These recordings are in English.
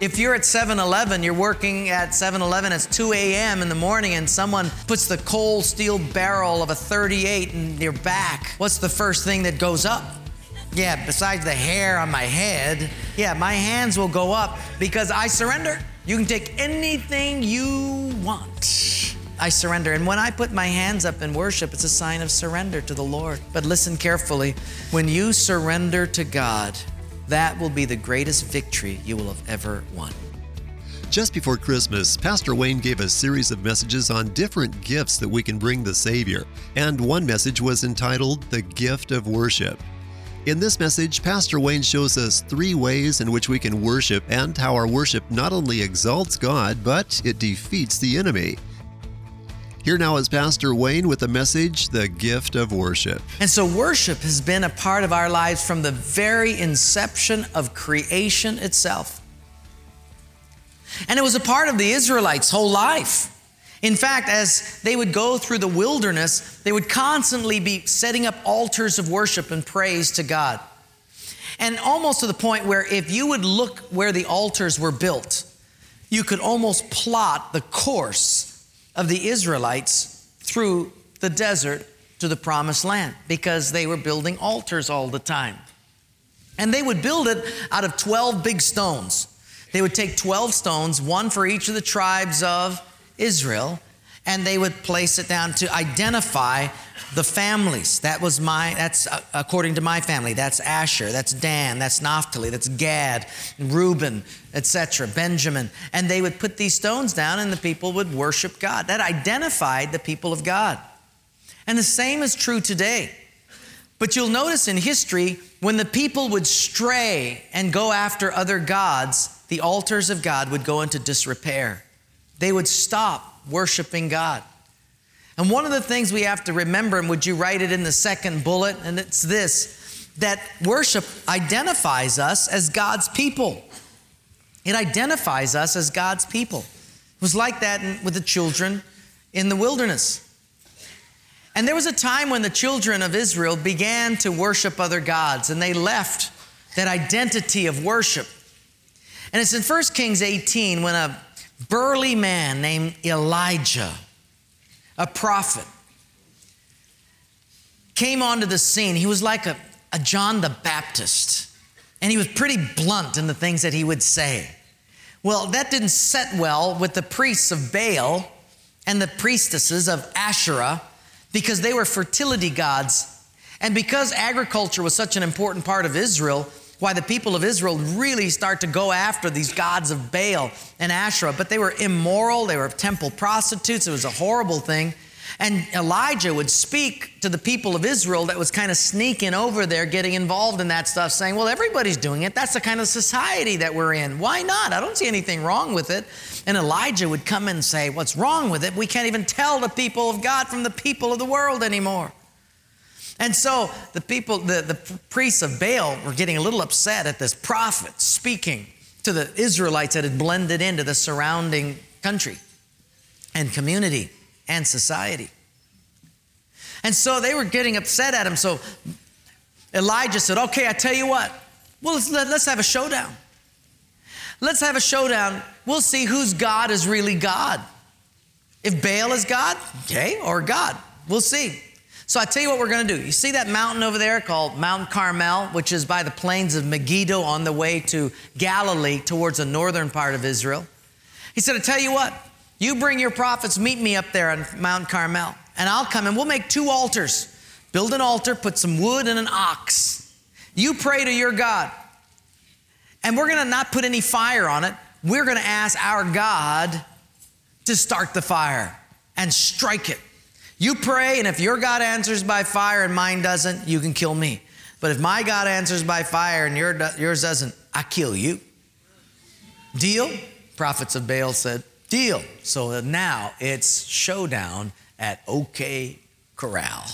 if you're at 7-Eleven, you're working at 7-Eleven, it's 2 a.m. in the morning, and someone puts the cold steel barrel of a .38 in your back, what's the first thing that goes up? Yeah, besides the hair on my head, my hands will go up because I surrender. You can take anything you want. I surrender. And when I put my hands up in worship, it's a sign of surrender to the Lord. But listen carefully. When you surrender to God, that will be the greatest victory you will have ever won. Just before Christmas, Pastor Wayne gave a series of messages on different gifts that we can bring the Savior. And one message was entitled, The Gift of Worship. In this message, Pastor Wayne shows us 3 ways in which we can worship and how our worship not only exalts God, but it defeats the enemy. Here now is Pastor Wayne with the message, The Gift of Worship. And so worship has been a part of our lives from the very inception of creation itself. And it was a part of the Israelites' whole life. In fact, as they would go through the wilderness, they would constantly be setting up altars of worship and praise to God. And almost to the point where if you would look where the altars were built, you could almost plot the course of the Israelites through the desert to the promised land, because they were building altars all the time. And they would build it out of 12 big stones. They would take 12 stones, one for each of the tribes of Israel, and they would place it down to identify the families. That's according to my family. That's Asher, that's Dan, that's Naphtali, that's Gad, Reuben, etc., Benjamin. And they would put these stones down and the people would worship God. That identified the people of God. And the same is true today. But you'll notice in history, when the people would stray and go after other gods, the altars of God would go into disrepair. They would stop worshiping God. And one of the things we have to remember, and would you write it in the second bullet, and it's this, that worship identifies us as God's people. It identifies us as God's people. It was like that with the children in the wilderness. And there was a time when the children of Israel began to worship other gods, and they left that identity of worship. And it's in 1 Kings 18 when a burly man named Elijah, a prophet, came onto the scene. He was like a John the Baptist, and he was pretty blunt in the things that he would say. Well, that didn't set well with the priests of Baal and the priestesses of Asherah, because they were fertility gods. And because agriculture was such an important part of Israel, why the people of Israel really start to go after these gods of Baal and Asherah. But they were immoral, they were temple prostitutes, it was a horrible thing. And Elijah would speak to the people of Israel that was kind of sneaking over there, getting involved in that stuff, saying, well, everybody's doing it. That's the kind of society that we're in. Why not? I don't see anything wrong with it. And Elijah would come in and say, what's wrong with it? We can't even tell the people of God from the people of the world anymore. And so the people, the priests of Baal were getting a little upset at this prophet speaking to the Israelites that had blended into the surrounding country and community and society. And so they were getting upset at him. So Elijah said, okay, I tell you what, well, let's have a showdown. Let's have a showdown. We'll see whose God is really God. If Baal is God, okay, or God, we'll see. So I tell you what we're going to do. You see that mountain over there called Mount Carmel, which is by the plains of Megiddo on the way to Galilee towards the northern part of Israel? He said, I tell you what, you bring your prophets, meet me up there on Mount Carmel, and I'll come and we'll make 2 altars. Build an altar, put some wood and an ox. You pray to your God. And we're going to not put any fire on it. We're going to ask our God to start the fire and strike it. You pray, and if your God answers by fire and mine doesn't, you can kill me. But if my God answers by fire and yours doesn't, I kill you. Deal? Prophets of Baal said, deal. So now it's showdown at OK Corral.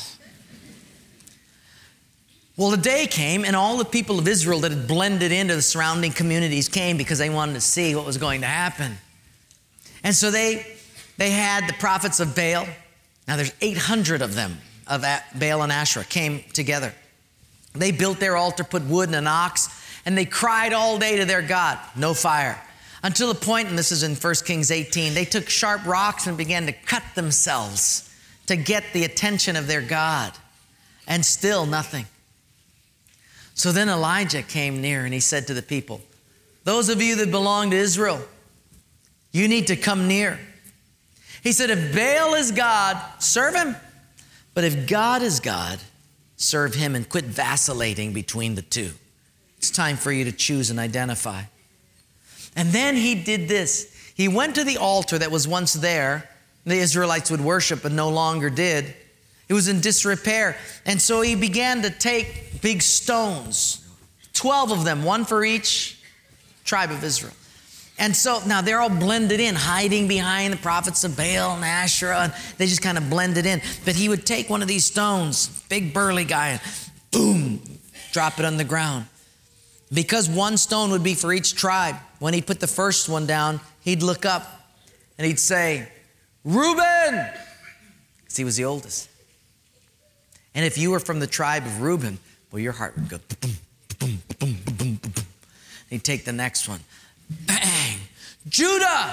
Well, the day came, and all the people of Israel that had blended into the surrounding communities came because they wanted to see what was going to happen. And so they had the prophets of Baal. Now there's 800 of them, of Baal and Asherah, came together. They built their altar, put wood and an ox, and they cried all day to their God. No fire. Until the point, and this is in 1 Kings 18, they took sharp rocks and began to cut themselves to get the attention of their God. And still nothing. So then Elijah came near and he said to the people, those of you that belong to Israel, you need to come near. He said, if Baal is God, serve him. But if God is God, serve him and quit vacillating between the two. It's time for you to choose and identify. And then he did this. He went to the altar that was once there. The Israelites would worship but no longer did. It was in disrepair. And so he began to take big stones, 12 of them, one for each tribe of Israel. And so now they're all blended in, hiding behind the prophets of Baal and Asherah. And they just kind of blended in. But he would take one of these stones, big burly guy, and boom, drop it on the ground. Because one stone would be for each tribe, when he put the first one down, he'd look up and he'd say, Reuben! Because he was the oldest. And if you were from the tribe of Reuben, well, your heart would go boom, boom, boom, boom, boom, boom. He'd take the next one. Bang! Judah!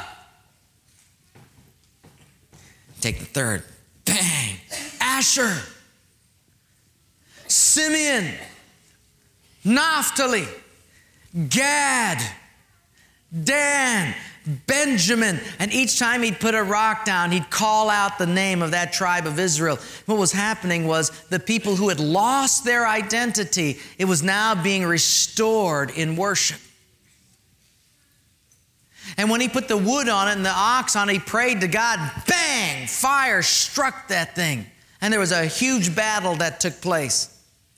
Take the third. Bang! Asher! Simeon! Naphtali! Gad! Dan! Benjamin. And each time he'd put a rock down, he'd call out the name of that tribe of Israel. What was happening was the people who had lost their identity, it was now being restored in worship. And when he put the wood on it and the ox on it, he prayed to God. Bang! Fire struck that thing. And there was a huge battle that took place.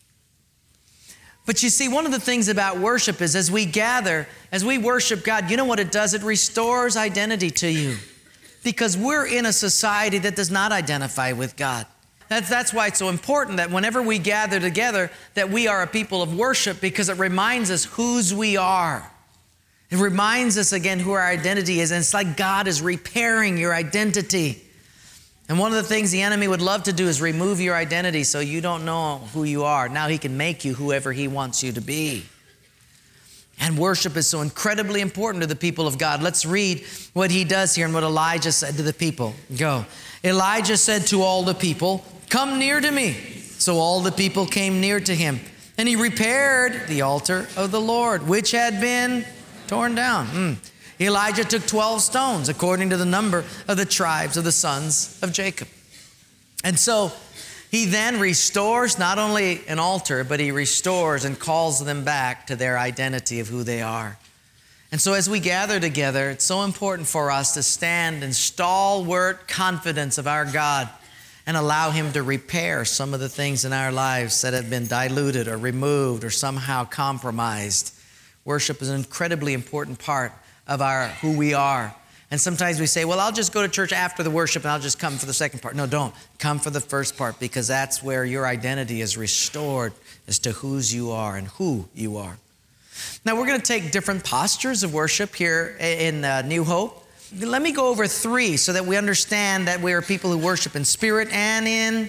But you see, one of the things about worship is as we gather, as we worship God, you know what it does? It restores identity to you. Because we're in a society that does not identify with God. That's why it's so important that whenever we gather together, that we are a people of worship, because it reminds us whose we are. It reminds us again who our identity is. And it's like God is repairing your identity. And one of the things the enemy would love to do is remove your identity so you don't know who you are. Now he can make you whoever he wants you to be. And worship is so incredibly important to the people of God. Let's read what he does here and what Elijah said to the people. Go. Elijah said to all the people, come near to me. So all the people came near to him. And he repaired the altar of the Lord, which had been torn down. Elijah took 12 stones according to the number of the tribes of the sons of Jacob. And so he then restores not only an altar, but he restores and calls them back to their identity of who they are. And so as we gather together, it's so important for us to stand in stalwart confidence of our God and allow him to repair some of the things in our lives that have been diluted or removed or somehow compromised. Worship is an incredibly important part of who we are. And sometimes we say, well, I'll just go to church after the worship and I'll just come for the second part. No, don't. Come for the first part, because that's where your identity is restored as to whose you are and who you are. Now, we're going to take different postures of worship here in New Hope. Let me go over 3 so that we understand that we are people who worship in spirit and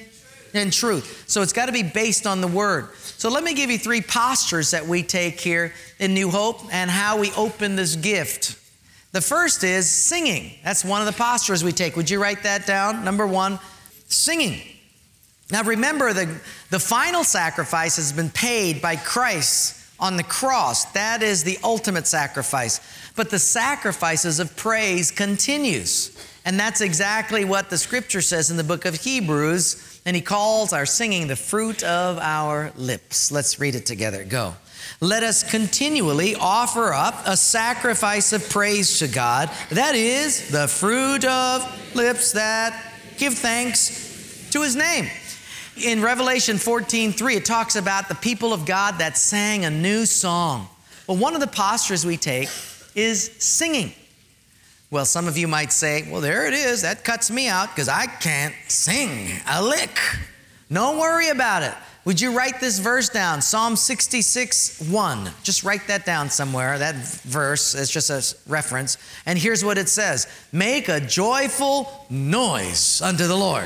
in truth. So it's got to be based on the Word. So let me give you 3 postures that we take here in New Hope and how we open this gift. The first is singing. That's one of the postures we take. Would you write that down? Number 1, singing. Now remember, the final sacrifice has been paid by Christ on the cross. That is the ultimate sacrifice. But the sacrifices of praise continues. And that's exactly what the scripture says in the book of Hebrews. And he calls our singing the fruit of our lips. Let's read it together. Go. Let us continually offer up a sacrifice of praise to God. That is the fruit of lips that give thanks to his name. In Revelation 14:3, it talks about the people of God that sang a new song. Well, one of the postures we take is singing. Well, some of you might say, well, there it is. That cuts me out because I can't sing a lick. Don't worry about it. Would you write this verse down? Psalm 66:1. Just write that down somewhere. That verse is just a reference. And here's what it says. Make a joyful noise unto the Lord.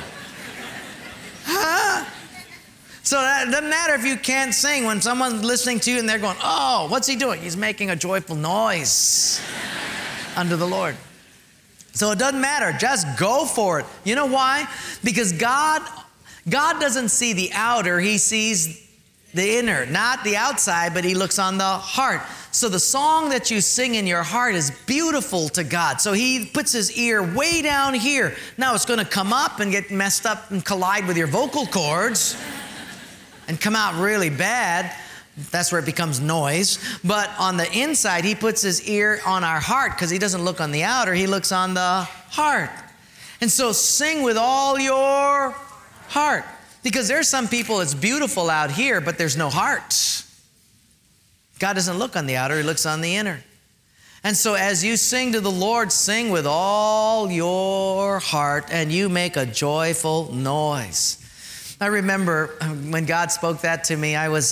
Huh? So it doesn't matter if you can't sing. When someone's listening to you and they're going, oh, what's he doing? He's making a joyful noise. unto the Lord. So it doesn't matter. Just go for it. You know why? Because God doesn't see the outer. He sees the inner, not the outside, but he looks on the heart. So the song that you sing in your heart is beautiful to God. So he puts his ear way down here. Now it's going to come up and get messed up and collide with your vocal cords and come out really bad. That's where it becomes noise. But on the inside, he puts his ear on our heart because he doesn't look on the outer. He looks on the heart. And so sing with all your heart. Because there's some people, it's beautiful out here, but there's no heart. God doesn't look on the outer, he looks on the inner. And so as you sing to the Lord, sing with all your heart, and you make a joyful noise. I remember when God spoke that to me, I was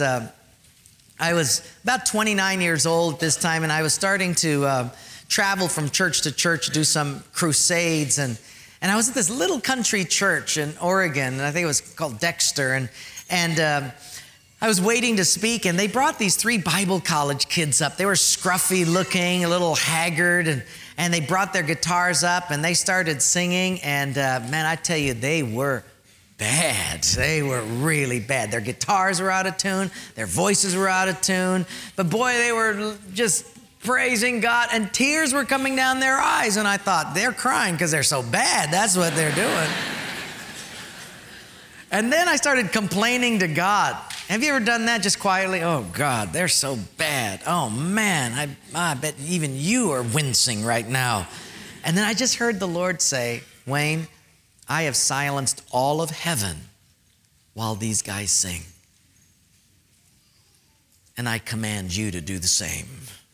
about 29 years old at this time, and I was starting to travel from church to church, do some crusades, and I was at this little country church in Oregon, and I think it was called Dexter, and I was waiting to speak, and they brought these 3 Bible college kids up. They were scruffy looking, a little haggard, and they brought their guitars up, and they started singing, and man, I tell you, they were bad. They were really bad. Their guitars were out of tune, their voices were out of tune, but boy, they were just praising God, and tears were coming down their eyes, and I thought, they're crying because they're so bad. That's what they're doing. And then I started complaining to God. Have you ever done that just quietly? Oh, God, they're so bad. Oh, man, I bet even you are wincing right now. And then I just heard the Lord say, Wayne, I have silenced all of heaven while these guys sing. And I command you to do the same.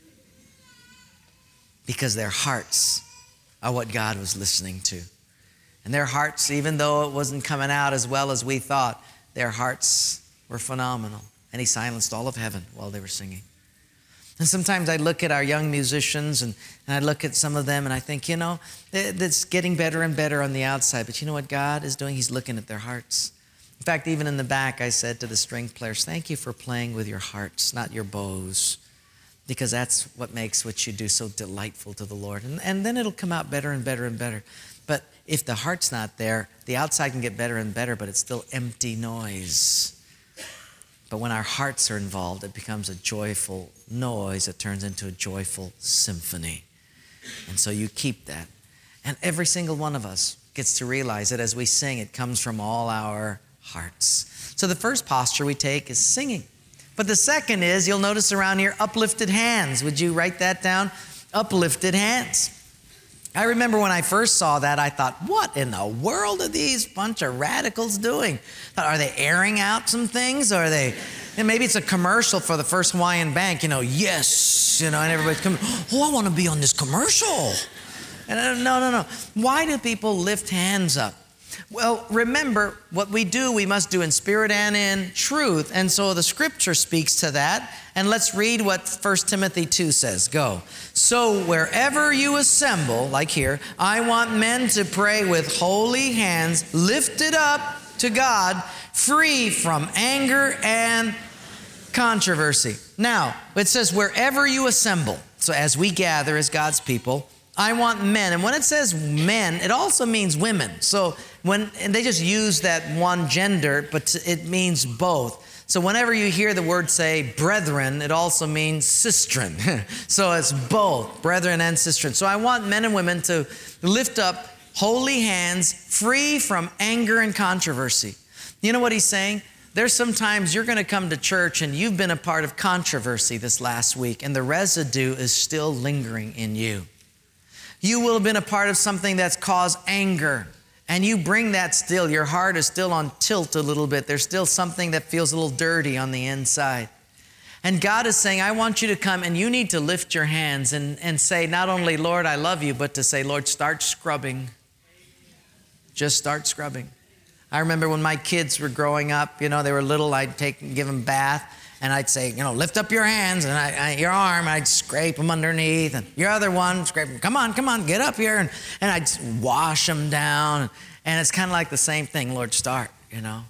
Because their hearts are what God was listening to. And their hearts, even though it wasn't coming out as well as we thought, their hearts were phenomenal. And he silenced all of heaven while they were singing. And sometimes I look at our young musicians and I look at some of them and I think, it's getting better and better on the outside. But you know what God is doing? He's looking at their hearts. In fact, even in the back, I said to the string players, thank you for playing with your hearts, not your bows. Because that's what makes what you do so delightful to the Lord. And then it'll come out better and better and better. But if the heart's not there, the outside can get better and better, but it's still empty noise. But when our hearts are involved, it becomes a joyful noise. It turns into a joyful symphony. And so you keep that. And every single one of us gets to realize that as we sing, it comes from all our hearts. So the first posture we take is singing. But the second is, you'll notice around here, uplifted hands. Would you write that down? Uplifted hands. I remember when I first saw that, I thought, what in the world are these bunch of radicals doing? Are they airing out some things? Or are they, and maybe it's a commercial for the First Hawaiian Bank, yes, and everybody's coming, I want to be on this commercial. And no. Why do people lift hands up? Well, remember, what we do, we must do in spirit and in truth. And so the scripture speaks to that. And let's read what 1 Timothy 2 says. Go. So wherever you assemble, like here, I want men to pray with holy hands lifted up to God, free from anger and controversy. Now, it says wherever you assemble. So as we gather as God's people, I want men. And when it says men, it also means women. So and they just use that one gender, but it means both. So whenever you hear the word say brethren, it also means sistren. So it's both, brethren and sistren. So I want men and women to lift up holy hands, free from anger and controversy. You know what he's saying? There's sometimes you're going to come to church and you've been a part of controversy this last week, and the residue is still lingering in you. You will have been a part of something that's caused anger, and you bring that still. Your heart is still on tilt a little bit. There's still something that feels a little dirty on the inside. And God is saying, I want you to come, and you need to lift your hands and say, not only, Lord, I love you, but to say, Lord, start scrubbing. Just start scrubbing. I remember when my kids were growing up, they were little, I'd give them a bath. And I'd say, lift up your hands and your arm. I'd scrape them underneath, and your other one, scrape them. Come on, get up here. And I'd wash them down. And it's kind of like the same thing. Lord, start,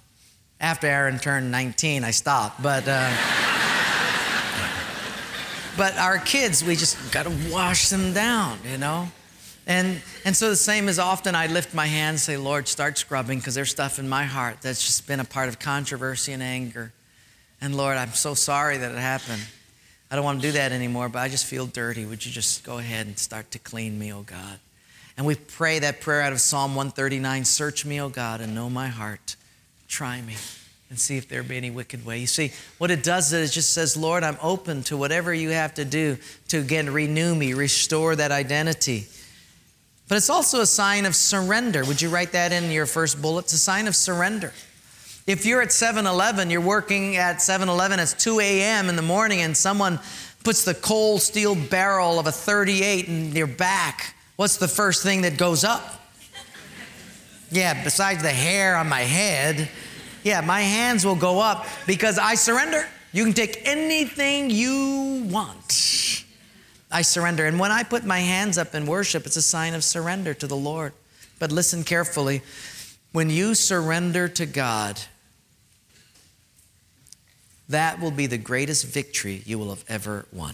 After Aaron turned 19, I stopped. But But our kids, we just got to wash them down, you know. And so the same as often I lift my hands and say, Lord, start scrubbing, because there's stuff in my heart that's just been a part of controversy and anger. And Lord, I'm so sorry that it happened. I don't want to do that anymore, but I just feel dirty. Would you just go ahead and start to clean me, oh God? And we pray that prayer out of Psalm 139, search me, O God, and know my heart. Try me and see if there be any wicked way. You see, what it does is it just says, Lord, I'm open to whatever you have to do to, again, renew me, restore that identity. But it's also a sign of surrender. Would you write that in your first bullet? It's a sign of surrender. If you're at 7-Eleven, you're working at 7-Eleven, it's 2 a.m. in the morning, and someone puts the cold steel barrel of a .38 in your back, what's the first thing that goes up? Yeah, besides the hair on my head, yeah, my hands will go up because I surrender. You can take anything you want. I surrender. And when I put my hands up in worship, it's a sign of surrender to the Lord. But listen carefully. When you surrender to God, that will be the greatest victory you will have ever won.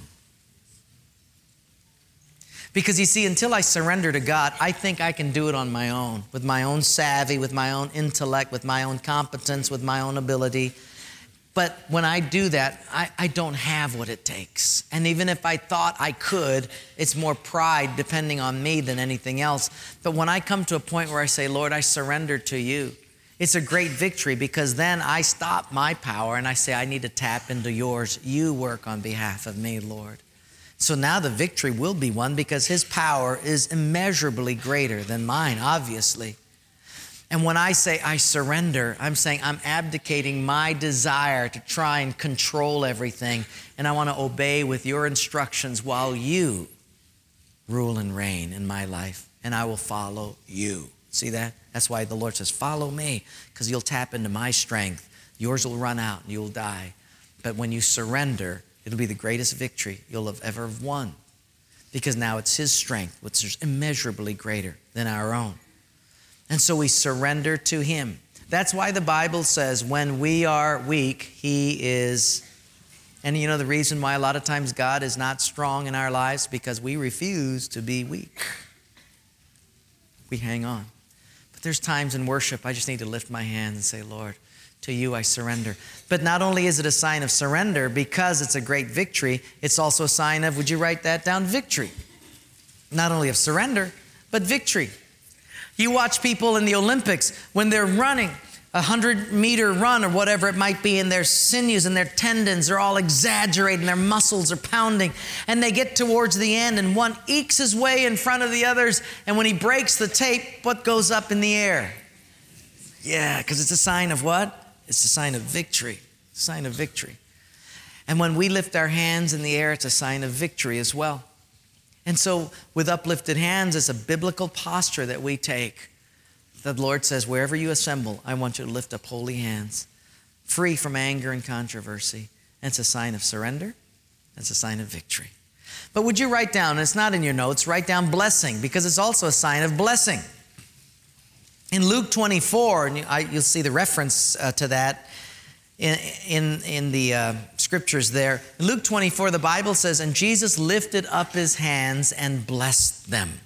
Because you see, until I surrender to God, I think I can do it on my own, with my own savvy, with my own intellect, with my own competence, with my own ability. But when I do that, I don't have what it takes. And even if I thought I could, it's more pride depending on me than anything else. But when I come to a point where I say, Lord, I surrender to you, it's a great victory, because then I stop my power and I say, I need to tap into yours. You work on behalf of me, Lord. So now the victory will be won, because his power is immeasurably greater than mine, obviously. And when I say I surrender, I'm saying I'm abdicating my desire to try and control everything, and I want to obey with your instructions while you rule and reign in my life, and I will follow you. See that? That's why the Lord says, follow me, because you'll tap into my strength. Yours will run out and you'll die. But when you surrender, it'll be the greatest victory you'll have ever won, because now it's his strength, which is immeasurably greater than our own. And so we surrender to him. That's why the Bible says when we are weak, he is. And you know the reason why a lot of times God is not strong in our lives? Because we refuse to be weak. We hang on. But there's times in worship I just need to lift my hands and say, Lord, to you I surrender. But not only is it a sign of surrender, because it's a great victory, it's also a sign of, would you write that down, victory. Not only of surrender, but victory. You watch people in the Olympics when they're running a 100-meter run or whatever it might be, and their sinews and their tendons are all exaggerated and their muscles are pounding, and they get towards the end and one ekes his way in front of the others, and when he breaks the tape, what goes up in the air? Yeah, because it's a sign of what? It's a sign of victory. A sign of victory. And when we lift our hands in the air, it's a sign of victory as well. And so with uplifted hands, it's a biblical posture that we take. The Lord says, wherever you assemble, I want you to lift up holy hands, free from anger and controversy. And it's a sign of surrender. It's a sign of victory. But would you write down, and it's not in your notes, write down blessing, because it's also a sign of blessing. In Luke 24, and you'll see the reference to that in the scriptures there. In Luke 24, the Bible says, and Jesus lifted up his hands and blessed them.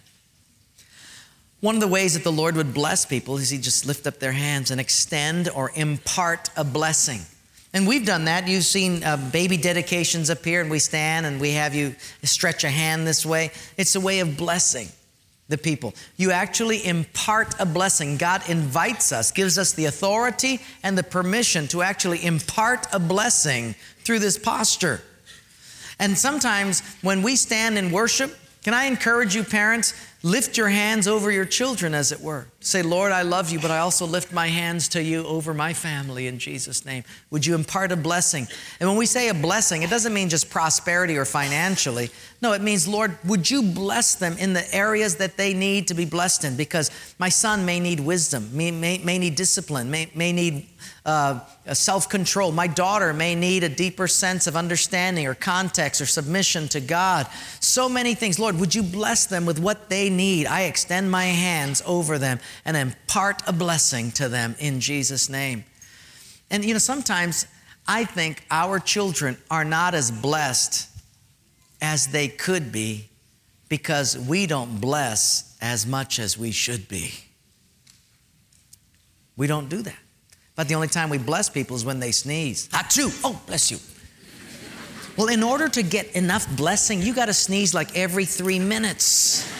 One of the ways that the Lord would bless people is he'd just lift up their hands and extend or impart a blessing. And we've done that. You've seen baby dedications up here, and we stand and we have you stretch a hand this way. It's a way of blessing the people. You actually impart a blessing. God invites us, gives us the authority and the permission to actually impart a blessing through this posture. And sometimes when we stand in worship, can I encourage you, parents, lift your hands over your children, as it were. Say, Lord, I love you, but I also lift my hands to you over my family in Jesus' name. Would you impart a blessing? And when we say a blessing, it doesn't mean just prosperity or financially. No, it means, Lord, would you bless them in the areas that they need to be blessed in? Because my son may need wisdom, may need discipline, may need self-control. My daughter may need a deeper sense of understanding or context or submission to God. So many things. Lord, would you bless them with what they need? I extend my hands over them and impart a blessing to them in Jesus' name. And sometimes I think our children are not as blessed as they could be because we don't bless as much as we should be. We don't do that. But the only time we bless people is when they sneeze. Achoo! Oh, bless you. Well, in order to get enough blessing, you got to sneeze like every 3 minutes.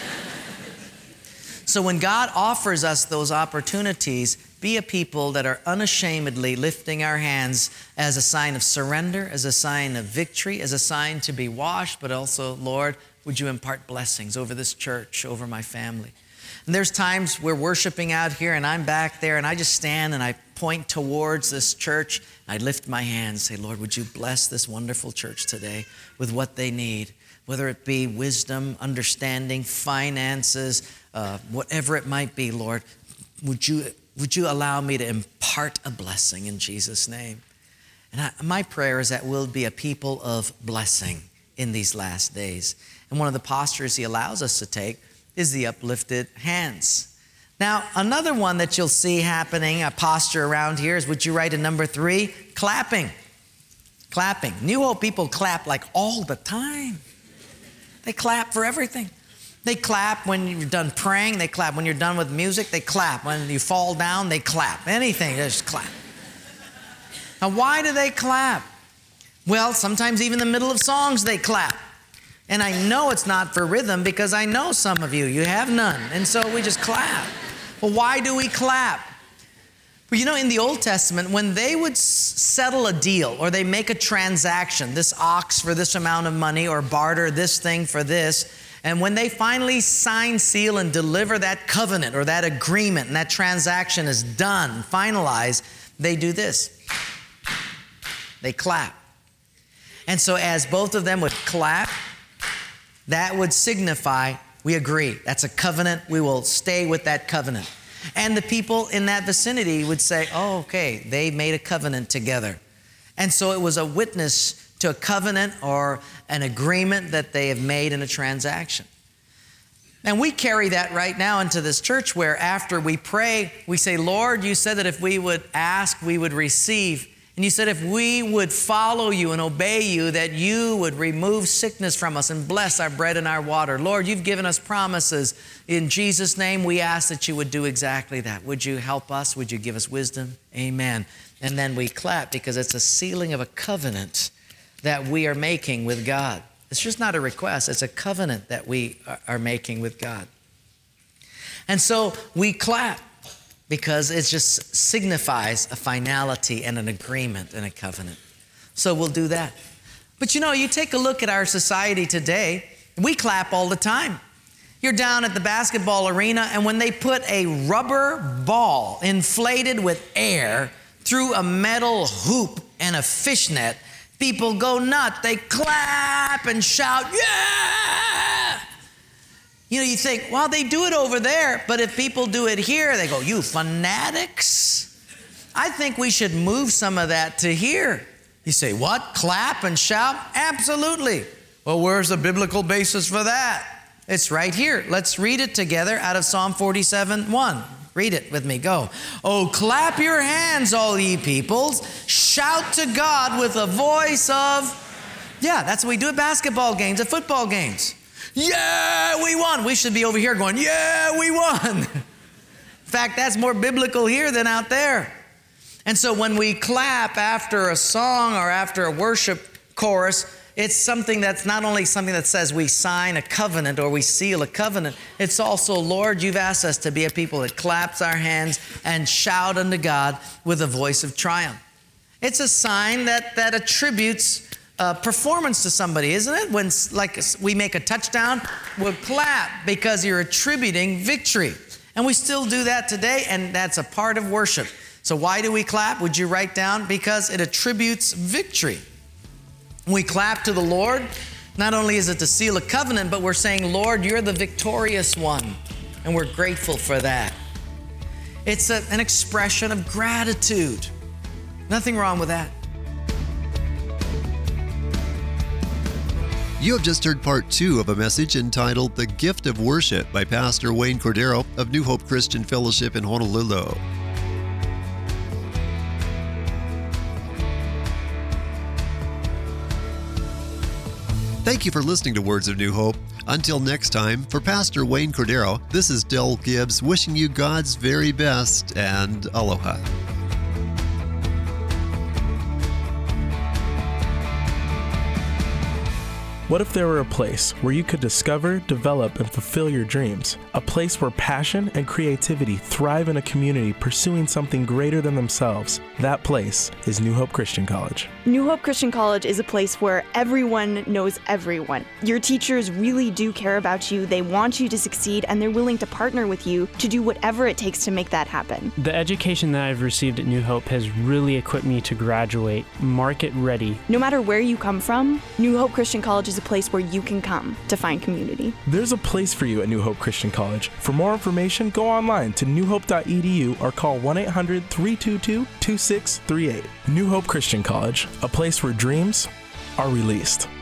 So when God offers us those opportunities, be a people that are unashamedly lifting our hands as a sign of surrender, as a sign of victory, as a sign to be washed, but also, Lord, would you impart blessings over this church, over my family? And there's times we're worshiping out here and I'm back there and I just stand and I point towards this church. I lift my hands and say, Lord, would you bless this wonderful church today with what they need, whether it be wisdom, understanding, finances, whatever it might be, Lord. Would you allow me to impart a blessing in Jesus' name? And my prayer is that we'll be a people of blessing in these last days. And one of the postures he allows us to take is the uplifted hands. Now, another one that you'll see happening, a posture around here, is, would you write a number 3? Clapping. Clapping. New Hope people clap like all the time. They clap for everything. They clap when you're done praying. They clap when you're done with music. They clap. When you fall down, they clap. Anything, they just clap. Now, why do they clap? Well, sometimes even in the middle of songs, they clap. And I know it's not for rhythm because I know some of you have none. And so we just clap. Well, why do we clap? Well, you know, in the Old Testament, when they would settle a deal or they make a transaction, this ox for this amount of money or barter this thing for this, and when they finally sign, seal, and deliver that covenant or that agreement and that transaction is done, finalized, they do this. They clap. And so as both of them would clap, that would signify we agree. That's a covenant. We will stay with that covenant. And the people in that vicinity would say, oh, okay, they made a covenant together. And so it was a witness to a covenant or an agreement that they have made in a transaction. And we carry that right now into this church where after we pray, we say, Lord, you said that if we would ask, we would receive. And you said if we would follow you and obey you, that you would remove sickness from us and bless our bread and our water. Lord, you've given us promises. In Jesus' name, we ask that you would do exactly that. Would you help us? Would you give us wisdom? Amen. And then we clap because it's a sealing of a covenant that we are making with God. It's just not a request. It's a covenant that we are making with God. And so we clap, because it just signifies a finality and an agreement and a covenant. So we'll do that. But you know, you take a look at our society today, we clap all the time. You're down at the basketball arena, and when they put a rubber ball inflated with air through a metal hoop and a fishnet, people go nuts. They clap and shout, yeah! You know, you think, well, they do it over there, but if people do it here, they go, you fanatics. I think we should move some of that to here. You say, what? Clap and shout? Absolutely. Well, where's the biblical basis for that? It's right here. Let's read it together out of Psalm 47:1. Read it with me. Go. Oh, clap your hands, all ye peoples. Shout to God with a voice of... Yeah, that's what we do at basketball games, at football games. Yeah, we won. We should be over here going, yeah, we won. In fact, that's more biblical here than out there. And so when we clap after a song or after a worship chorus, it's something that's not only something that says we sign a covenant or we seal a covenant. It's also, Lord, you've asked us to be a people that claps our hands and shout unto God with a voice of triumph. It's a sign that attributes performance to somebody, isn't it? When like we make a touchdown, we'll clap because you're attributing victory. And we still do that today, and that's a part of worship. So why do we clap? Would you write down? Because it attributes victory. We clap to the Lord. Not only is it to seal a covenant, but we're saying, Lord, you're the victorious one. And we're grateful for that. It's an expression of gratitude. Nothing wrong with that. You have just heard part 2 of a message entitled The Gift of Worship by Pastor Wayne Cordero of New Hope Christian Fellowship in Honolulu. Thank you for listening to Words of New Hope. Until next time, for Pastor Wayne Cordero, this is Del Gibbs wishing you God's very best and aloha. What if there were a place where you could discover, develop, and fulfill your dreams? A place where passion and creativity thrive in a community pursuing something greater than themselves. That place is New Hope Christian College. New Hope Christian College is a place where everyone knows everyone. Your teachers really do care about you, they want you to succeed, and they're willing to partner with you to do whatever it takes to make that happen. The education that I've received at New Hope has really equipped me to graduate market ready. No matter where you come from, New Hope Christian College is a place where you can come to find community. There's a place for you at New Hope Christian College. For more information, go online to newhope.edu or call 1-800-322-2638. New Hope Christian College, a place where dreams are released.